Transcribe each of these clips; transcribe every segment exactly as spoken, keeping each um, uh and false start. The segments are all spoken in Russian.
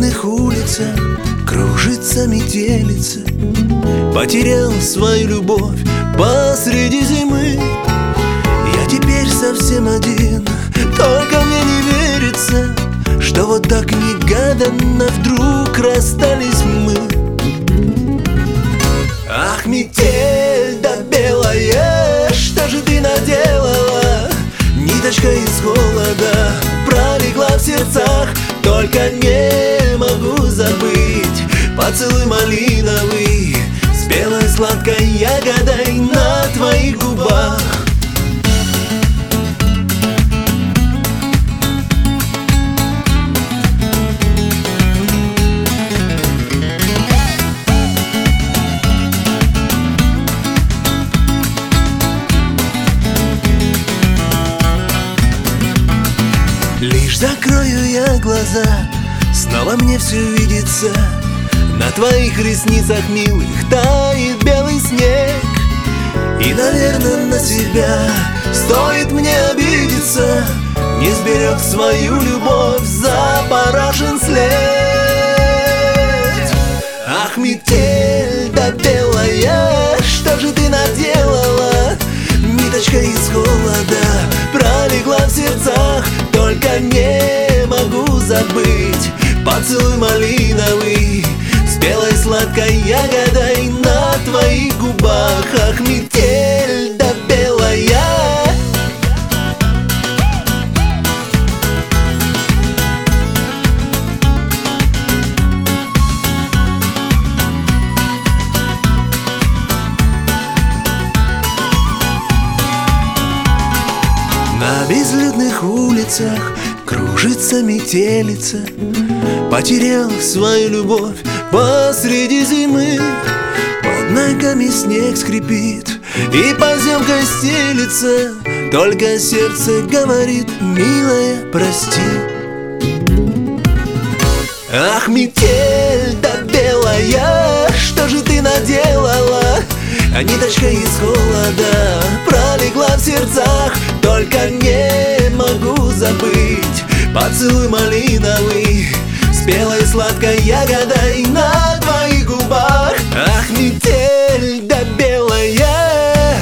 безлюдных улицах кружится метелица. Потерял свою любовь посреди зимы. Я теперь совсем один, только мне не верится, что вот так негаданно вдруг расстались мы. Ах, метель да белая, что же ты наделала? Ниточка из холода пролегла в сердцах, только не могу забыть поцелуй малиновый, спелой сладкой ягодой на твоих губах. Лишь закрою я глаза, снова мне все видится. На твоих ресницах, милых, тает белый снег. И, наверное, на себя стоит мне обидеться, не сберег свою любовь, запорошен след. Ах, метель да белая, что же ты наделала? Ниточка из холода пролегла в сердцах, только не могу забыть поцелуй малиновый, спелой сладкой ягодой на твоих губах. Ах, метель да белая. На безлюдных улицах кружится метелица. Потерял свою любовь посреди зимы. Под ногами снег скрипит и поземкой стелится, только сердце говорит: милая, прости. Ах, метель да белая, что же ты наделала? А ниточка из холода пролегла в сердцах, только не могу забыть поцелуй малиновый, спелой сладкой ягодой на твоих губах. Ах, метель да белая.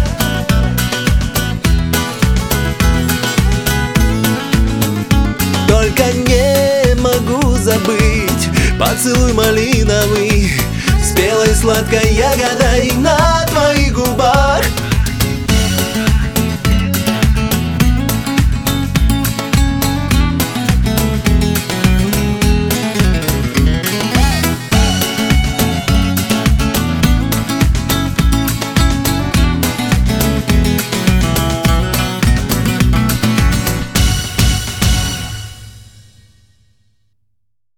Только не могу забыть поцелуй малиновый, спелой сладкой ягодой на твоих губах.